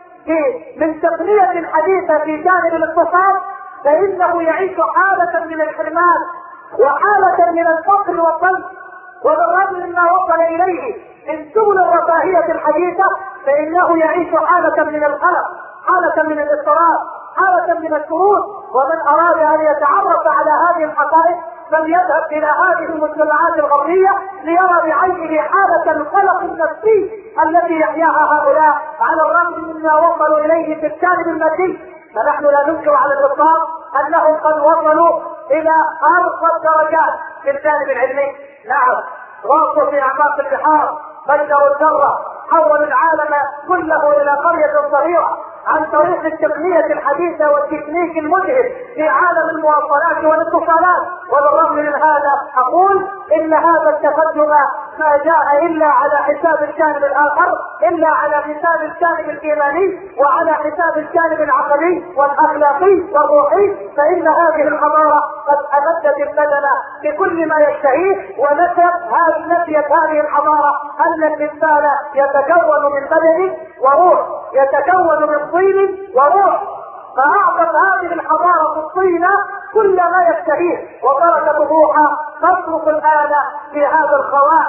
من تقنية حديثة في جانب الاقتصاد فإنه يعيش حالة من الحرمان وحالة من الفقر والضنك. وبالرغم مما وصل إليه من سبل الرفاهية الحديثة فإنه يعيش حالة من القلق، حالة من الاضطراب، حالة من الشرود. ومن أراد أن يتعرف على هذه الحقائق فليذهب إلى هذه المجتمعات الغربية ليرى بعينه حالة القلق النفسي التي يحياها هؤلاء على الرغم مما وصلوا إليه في الجانب المادي. فنحن لا ننكر على الإطلاق أنهم قد وصلوا إلى أرقى الدرجات في الجانب العلمي. نعم، غاصوا في أعماق البحار، بدروا الذرة، حولوا العالم كله إلى قرية صغيرة عن طريق التقنية الحديثة والتكنيك المذهل في عالم المواصلات والاتصالات. وبالرغم من هذا أقول إن هذا التقدم ما جاء إلا على حساب الجانب الآخر، إلا على حساب الجانب الإيماني وعلى حساب الجانب العقلي والأخلاقي والروحي. فإن هذه الحضارة قد أمدت البدن بكل ما يشتهيه نسيت هذه الحضارة أن الإنسان يتكون من بدن وروح، يتكون من طين وروح. فأعطت هذه الحضارة الطين كل ما يشتهيه وتركت الروح تصرف الآن في هذا الخواء.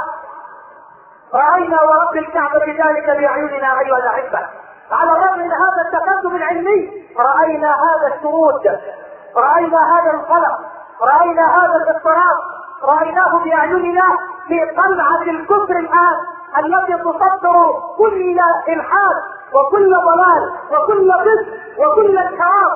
رأينا ورب الكعبة ذلك بأعيننا أيها الأحبة. على الرغم من هذا التقدم العلمي رأينا هذا الشرود، رأينا هذا القلق، رأينا هذا الاضطراب، رأيناه بأعيننا في قلعة الكفر الآن التي تصدر كل إلحاد وكل ضلال وكل ضد وكل انحراف إلى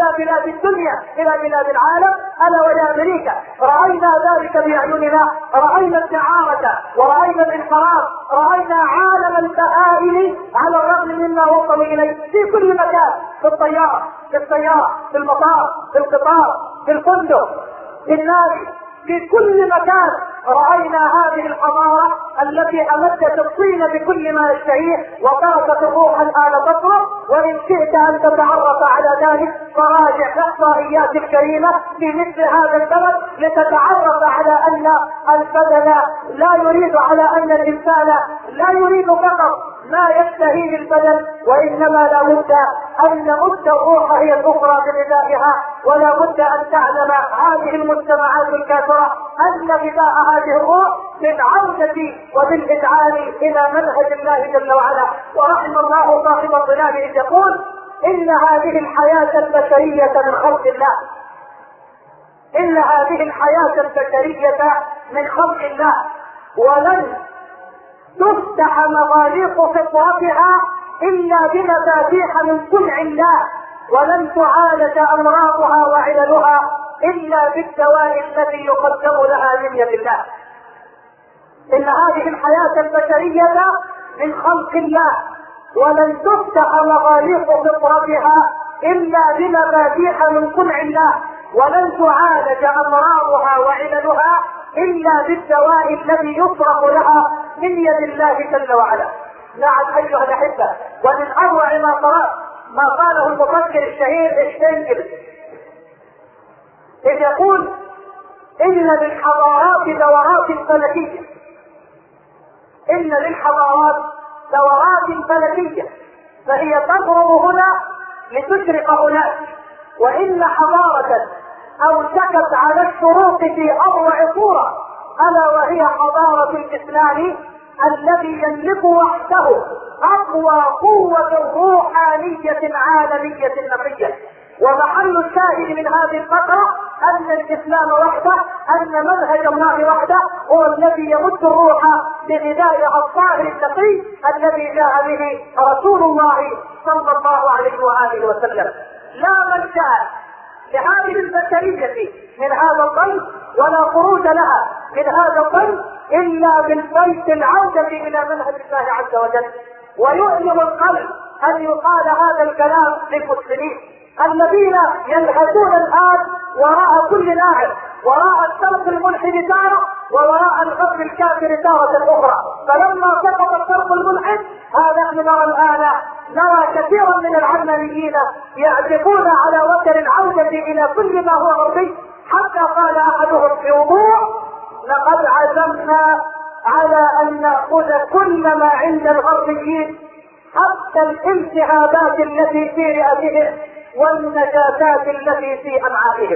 إلى بلاد الدنيا، إلى بلاد العالم، ألا وهي أمريكا. رأينا ذلك بأعيننا، رأينا الدعارة ورأينا الانحراف، رأينا عالم البهائم على الرغم مما وصلوا إليه في كل مكان، في الطيارة، في السيارة، في المطار، في القطار، في الفندق، في النادي، في كل مكان رأينا هذه الحضارة التي أمدت الصين بكل ما يشتهيه وتركت الروح الآن تطرق. وإن شئت أن تتعرف على ذلك فراجع الإحصائيات الكريمة في مثل هذا البلد لتتعرف على أن البدن لا يريد، على أن الإنسان لا يريد فقط ما يشتهيه البدن، وإنما لا بد أن نمد الروح هي الأخرى بغذائها. ولا بد أن تعلم هذه المجتمعات الكافرة أن غذاء هذه الروح بالعودة وبالإذعان إلى منهج الله جل وعلا. ورحم الله صاحب الظلال إذ يقول إن هذه الحياة البشرية من خلق الله، إن هذه الحياة البشرية من خلق الله، ولن تفتح مغاليق فطرتها إلا بمفاتيح من صنع الله، ولن تعالج أمراضها وعللها إلا بالدواء الذي يقدم لها من يد الله. إن هذه الحياة البشرية من خلق الله، ولن تفتح مغاليق فطرتها إلا بمفاتيح من صنع الله، ولن تعالج أمراضها وعللها إلا بالدواء الذي يصرف لها من يد الله جل وعلا. نعم أيها الأحبة، ومن أروع ما قاله المفكر الشهير شتينجل إذ يقول إن للحضارات دورات فلكية، إن للحضارات دورات فلكية، فهي تغرب هنا لتشرق هناك. وإن حضارة أوشكت على الشروق في أروع صورة، ألا وهي حضارة الإسلام الذي يملك وحده أقوى قوة روحانية عالمية نقية. ومحل الشاهد من هذه الفقرة أن الإسلام وحده، أن منهج الله وحده هو الذي يمد الروح بغذائها الطاهر النقي الذي جاء به رسول الله صلى الله عليه وآله وسلم. لا ملجأ لهذه البشرية من هذا الضيف ولا خروج لها من هذا الضيف إلا بالبيت العودة إلى منهج الله عز وجل. ويؤلم القلب أن يقال هذا الكلام للمسلمين الذين يلهثون الآن وراء كل لاعب، وراء الشرق الملحد تارة ووراء الغرب الكافر تارة أخرى. فلما سقط الشرق الملحد هذا نرى كثيرا من العلمانيين يعزفون على وتر العودة إلى كل ما هو غربي، حتى قال أحدهم في وضوح: لقد عزمنا على أن نأخذ كل ما عند الغربيين حتى الالتهابات التي في رئتهم والنجاسات التي في أمعائهم.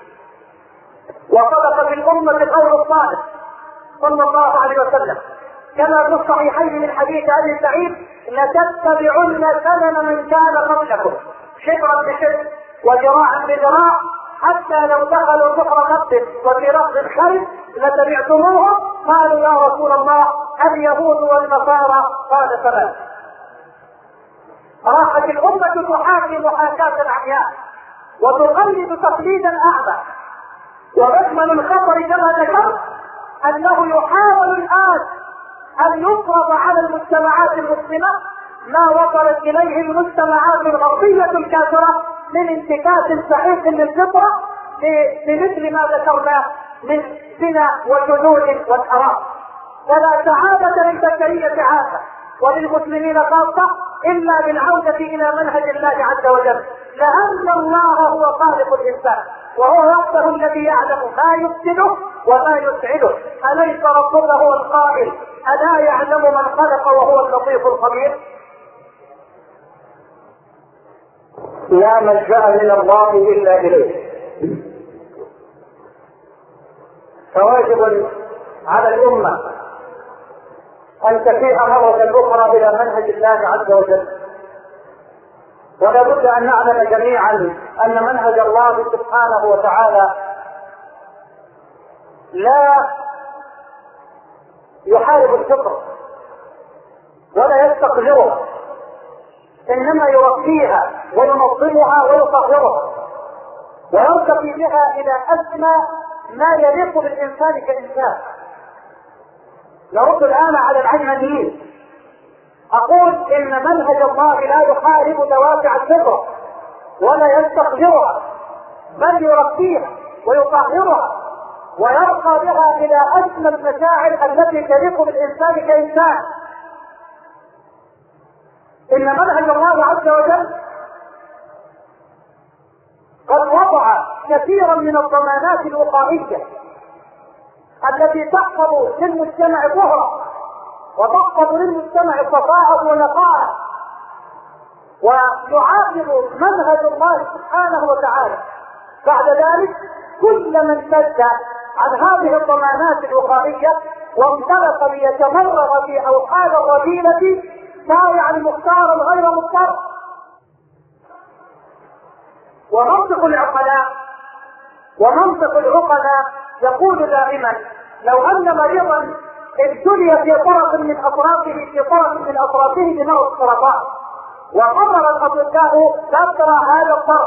وصدق في الأمة قول الصادق صلى الله عليه وسلم كما في الصحيحين من حديث أبي سعيد: لتتبعن سنن من كان قبلكم شبرا بشبر وذراعا بذراع حتى لو دخلوا جحر نبت وفي رأس الخيل لتبعتموه. قالوا: يا رسول الله اليهود والنصارى؟ قال: فلا. راحت الأمة تحاكي محاكاة عمياء وتقلد تقليدا أعمى. ومشمل الخطر كما ذكرت أنه يحاول الآن أن يفرض على المجتمعات المسلمة ما وصلت إليه المجتمعات الغربية الكافرة من انتكاس صحيح للفطرة بمثل ما ذكرنا من زنا وشذوذ وانحراف. ولا سعادة للبشرية عامة وللمسلمين خاصة إلا بالعودة إلى منهج الله عز وجل، لأن الله هو خالق الإنسان وهو وحده الذي يعلم ما يفسده وما يسعده. أليس ربك هو القائل: ألا يعلم من خلق وهو اللطيف الخبير؟ لا ملجأ من الله إلا إليه. فواجب على الأمة أن تفيء مرة أخرى إلى منهج الله عز وجل. ولا بد أن نعلم جميعا أن منهج الله سبحانه وتعالى لا يحارب الفطر ولا يستقذرها، إنما يرقيها وينظمها ويطهرها ويرتقي بها الى اسمى ما يليق بالانسان كانسان. نرد الان على العلمانيين، اقول ان منهج الله لا يحارب دوافع الفطره ولا يستقذرها، بل يرقيها ويطهرها ويرقى بها الى اسمى المشاعر التي تليق بالانسان كانسان. ان منهج الله عز وجل قد وضع كثيرا من الضمانات الوقائيه التي تحفظ للمجتمع طهرا وتحفظ للمجتمع صفاء ونقاء، ويعاقب منهج الله سبحانه وتعالى بعد ذلك كل من سد عن هذه الضمانات الوقائيه وانطلق ليتمرغ في اوحال الرذيله بايع المختار غير مختار. ومنطق العقلاء يقول دائما لو ان مريضا ابتلي في طرف من اطرافه بمرض السرطان وقرر الاطباء كسر هذا الطرف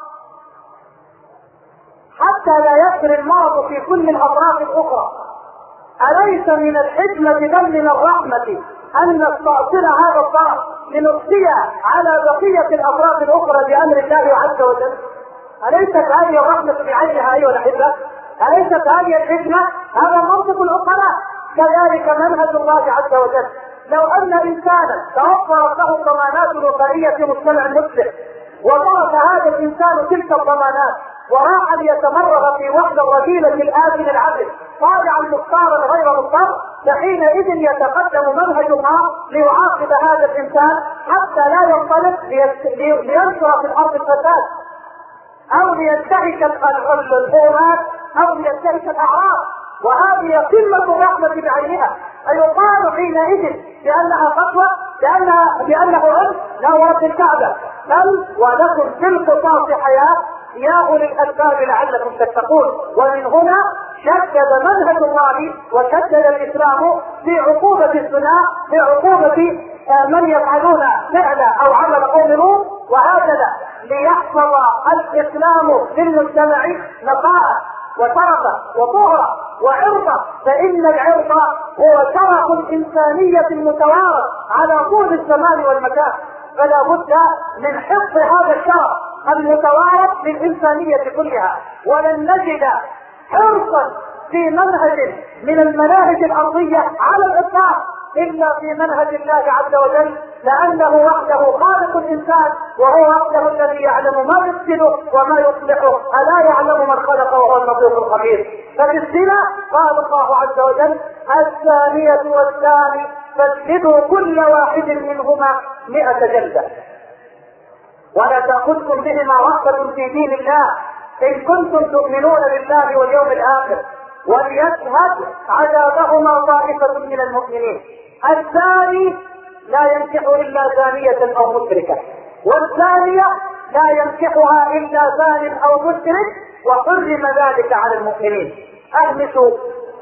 حتى لا يسري المرض في كل الاطراف الاخرى، اليس من الحكمه بل من الرحمه ان نستأصل هذا الطرف لنبقي على بقيه الاطراف الاخرى بامر الله عز وجل؟ اليست هذه الرحمه بعينها ايها الاحبه؟ اليست هذه الحكمه؟ هذا منطق العقلاء. كذلك منهج الله عز وجل، لو ان انسانا توفرت له الضمانات الوقائيه في مجتمع مسلم وترك هذا الانسان تلك الضمانات وراح ليتمرغ في وحده الرذيله الآثم العبد طالعا مختارا غير مختار، فحينئذ يتقدم منهج الله ليعاقب هذا الانسان حتى لا ينطلق لينشر في الارض الفساد او لينتهك الحرمات او لينتهك الاعراض، وهذه قمه الرحمه بعينها. أيقال حينئذ بانها فتوى بانه علم؟ لا ورب الكعبه، بل ولكم في القصاص حياه يا اولي الالباب لعلكم تتقون. ومن هنا شدد منهج الله وشدد الاسلام في عقوبه الزنا، في عقوبه من يفعلون فعل او عمل قوم لوط، وهكذا ليحفظ الاسلام للمجتمع نقاء وشرفا وطهرا وعرضا، فان العرض هو شرف الانسانيه المتوارث على طول الزمان والمكان، فلا بد من حفظ هذا الشرف المتوارث للإنسانية كلها. ولن نجد حرصا في منهج من المناهج الأرضية على الإطلاق إلا في منهج الله عز وجل، لأنه وحده خالق الإنسان وهو وحده الذي يعلم ما يفسده وما يصلحه، ألا يعلم من خلق وهو اللطيف الخبير. ففي الزنا قال الله عز وجل الزانية والزاني فاجلدوا كل واحد منهما 100 جلدة ولا تأخذكم بهما رأفة في دين الله إن كنتم تؤمنون بالله واليوم الآخر وليشهد عذابهما طائفة من المؤمنين. الزاني لا ينكح إلا زانية أو مشركة، والزانية لا ينكحها إلا زان أو مشرك، وحرم ذلك على المؤمنين. أهمس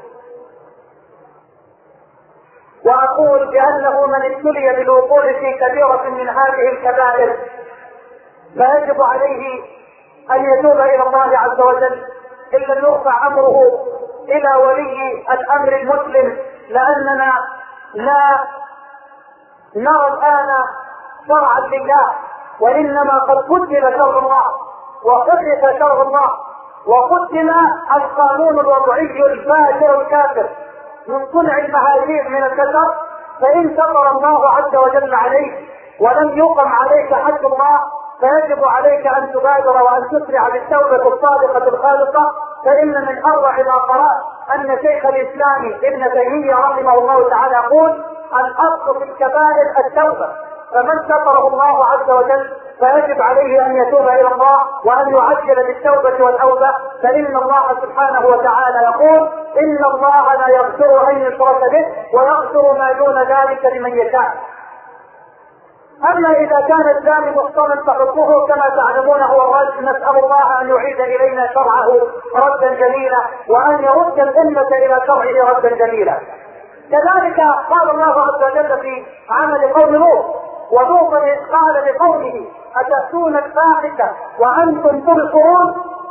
وأقول بأنه من ابتلي بالوقوع في كبيرة من هذه الكبائر فيجب عليه أن يتوب إلى الله عز وجل إن لم يرفع أمره إلى ولي الأمر المسلم، لأننا لا نرى الآن شرعا لله، وإنما قد قدم شرع الله وحرف شرع الله وقدم القانون الوضعي الفاجر الكافر من صنع المهاجير من البشر. فإن شكر الله عز وجل عليك ولم يقم عليك حد الله فيجب عليك أن تبادر وأن تسرع بالتوبة الصادقة الخالصة. فإن من أروع ما قرأت أن شيخ الإسلام ابن تيمية رحمه الله تعالى يقول الأصل في الكبائر التوبة، فمن ستره الله عز وجل فيجب عليه أن يتوب إلى الله وأن يعجل بالتوبة والأوبة، فإن الله سبحانه وتعالى يقول إن الله لا يغفر أن يشرك به ويغفر ما دون ذلك لمن يشاء. أما إذا كان الزاني محصنا فحكمه كما تعلمون هو الرجل، نسأل الله أن يعيد إلينا شرعه ردا جميلا وأن يرد الأمة إلى شرعه ردا جميلا. كذلك قال الله عز وجل في عمل قوم لوط ولوط قال لقومه أتأتون الفاحشة وأنتم تبصرون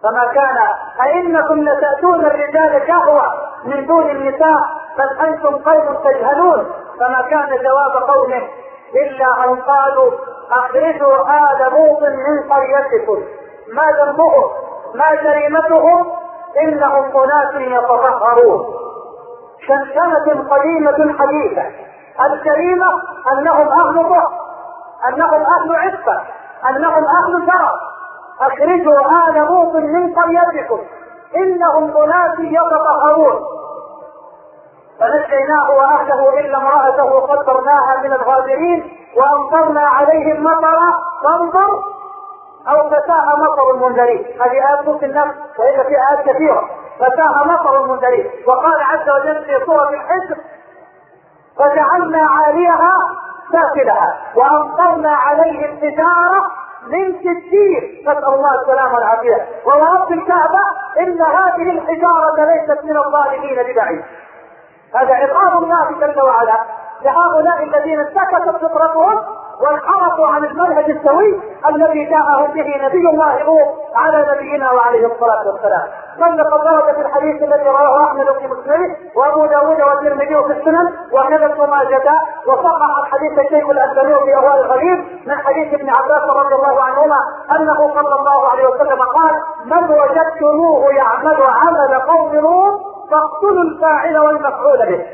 فما كان أئنكم لتأتون الرجال شهوة من دون النساء بل أنتم قوم تجهلون. فما كان جواب قومه إلا أن قالوا أخرجوا آل لوط من قريتكم ما ذنبهم ما جريمتهم إنهم أناس يتطهرون. شمشمة قديمة حديثة. الجريمة أنهم أهل طهر، أنهم أهل عفة، أنهم أهل شرف. أخرجوا آل لوط من قريتكم إنهم أناس يتطهرون. فنجيناه وأهله إلا امرأته قدرناها من الغابرين وأمطرنا عليهم مطرا فانظر أو فساء مطر المنذرين. هذه آيات في النفس وإلا في آيات كثيرة. فساء مطر المنذرين. وقال عز وجل في سورة الحجر فجعلنا عاليها سافلها وأمطرنا عليهم حجارة من سجيل نسأل الله السلامة والعافية. ورب الكعبة إن هذه الحجارة ليست من الظالمين ببعيد. هذا عقاب الله جل وعلا لهؤلاء الذين انتكست فطرتهم وانحرفوا عن المنهج السوي الذي جاءهم به نبي الله لوط على نبينا وعليه الصلاة والسلام. بل قد ورد في الحديث الذي رواه أحمد في مسلمه وأبو داود والترمذي في السنن وكذا ابن ماجه وصحح الحديث الشيخ الألباني في أهوال الغريب من حديث ابن عباس رضي الله عنهما أنه صلى الله عليه وسلم قال من وجدتموه يعمل عمل قوم لوط فاقتلوا الفاعل والمفعول به.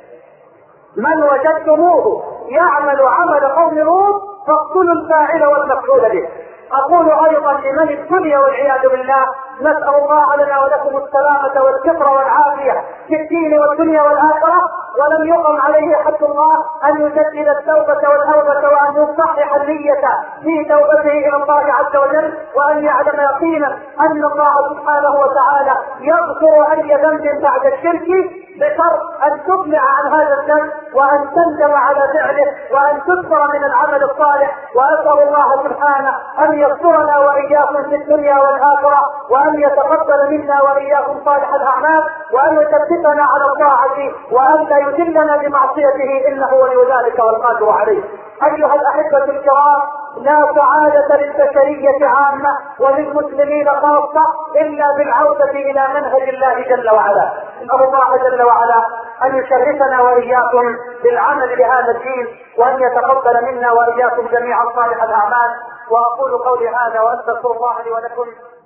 من وجدتموه يعمل عمل قوم لوط فاقتلوا الفاعل والمفعول به. أقول أيضا لمن ابتلي والعياذ بالله نسأل الله لنا ولكم السلامة والكفر والعافية في الدين والدنيا والآخرة ولم يقم عليه حد الله أن يجدد التوبة والأوبة وأن يصحح النية في توبته إلى الله عز وجل وأن يعلم يقينا أن الله سبحانه وتعالى يغفر أي ذنب بعد الشرك بشرط أن تقلع عن هذا الذنب وأن تندم على فعله وأن تكثر من العمل الصالح. وأسأل الله سبحانه أن يسترنا وإياكم في الدنيا والآخرة وأن يتقبل منا وإياكم صالح الأعمال وأن يثبتنا على الطاعة وأن لا يذلنا بمعصيته إنه ولي ذلك والقادر عليه. أيها الأحبة الكرام لا سعادة للبشرية عامة وللمسلمين خاصة إلا بالعودة إلى منهج الله جل وعلا. نسأل الله جل وعلا أن يشرفنا وإياكم بالعمل بهذا الدين وأن يتقبل منا وإياكم جميعا صالح الأعمال. وأقول قولي هذا وأستغفر الله لي ولكم